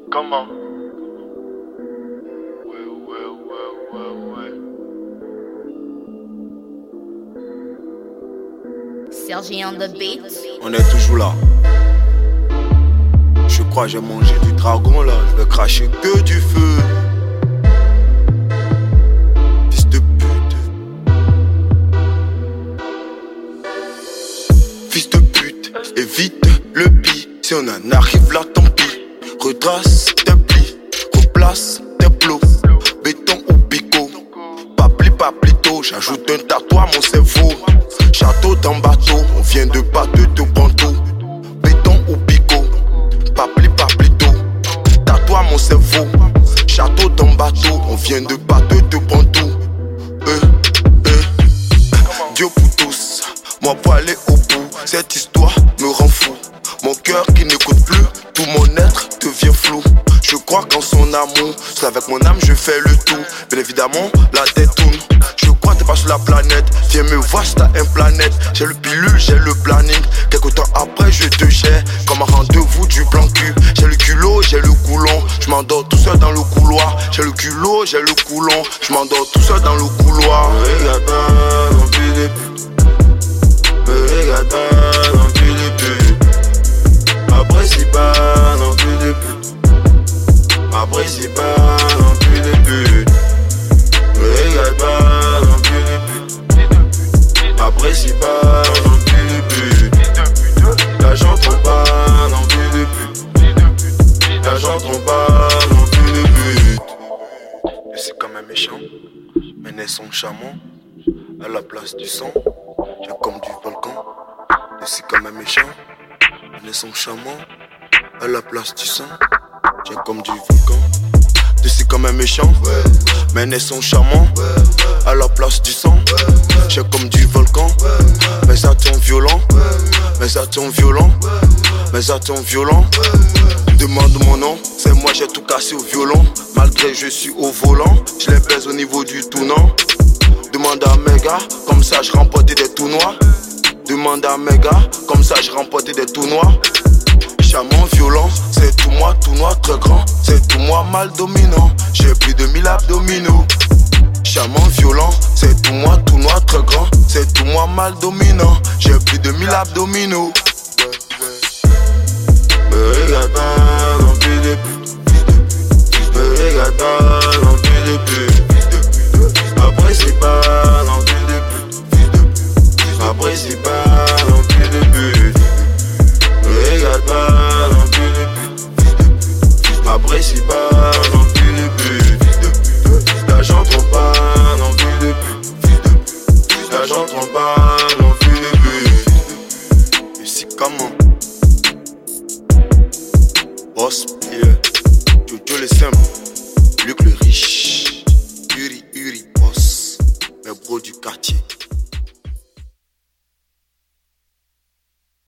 Comment? Ouais. Sergi on the beat. On est toujours là. Je crois que j'ai mangé du dragon là. Je vais cracher que du feu. Fils de pute. Fils de pute. Évite le pis. Si on en arrive là, tant pis. Retrace tes plis. Replace tes plots. Béton ou picot. Paplito. J'ajoute un tatouage à mon cerveau. Château dans bateau. On vient de battre de panteau. Béton ou picot. Paplito. Tatouage à mon cerveau. Château dans bateau. On vient de battre de panteau. Dieu pour tous. Moi pour aller au bout. Cette histoire me rend fou. Mon cœur qui n'écoute plus. Tout mon être devient flou. Je crois qu'en son amour, c'est avec mon âme je fais le tout. Bien évidemment, la tête tourne. Je crois que t'es pas sur la planète. Viens me voir si t'as un planète. J'ai le pilule, j'ai le planning. Quelque temps après, je te jette comme un rendez-vous du plan cul. J'ai le culot, j'ai le coulon. Je m'endors tout seul dans le couloir. J'ai le culot, j'ai le coulon. Je m'endors tout seul dans le couloir. Me regarde pas, non plus de pute. Me regarde pas, non plus de pute. M'apprécie pas, non plus de pute. M'apprécie pas, non plus de pute. Me regarde pas, non plus de pute. M'apprécie pas, non plus de pute. L'argent trompe pas, non plus de pute. L'argent trompe pas, non plus de pute. Et c'est quand même méchant. Mener son chameau à la place du sang. J'ai comme du volcan. Et c'est quand même méchant. Mener son chameau à la place du sang. J'ai comme du volcan. Et c'est quand même méchant. Mener son chameau à la place du sang. J'ai comme du volcan. Mais ça tourne violent. Mais ça tourne violent. Mais ça tourne violent. Demande mon nom, c'est moi j'ai tout cassé au violon. Malgré je suis au volant, je les baise au niveau du tournant. Demande à mes gars, comme ça je remporte des tournois. Demande à mes gars, comme ça je remporte des tournois. Chamon violent, c'est tout moi, tournoi très grand. C'est tout moi mal dominant, j'ai plus de 1000 abdominaux. Chamon violent, c'est tout moi, tournoi très grand. C'est tout moi mal dominant, j'ai plus de 1000 abdominaux. Me regarde pas, non plus de pute. Me regarde pas, non plus de pute. M'apprécie pas, non plus de pute. M'apprécie pas, non plus de pute. Me regarde pas, non plus de pute. M'apprécie pas, non plus de pute. L'argent trompe pas, non plus de pute. L'argent trompe pas, non plus de pute. Et c'est comment? Boss, Jojo le simple, Luc le riche.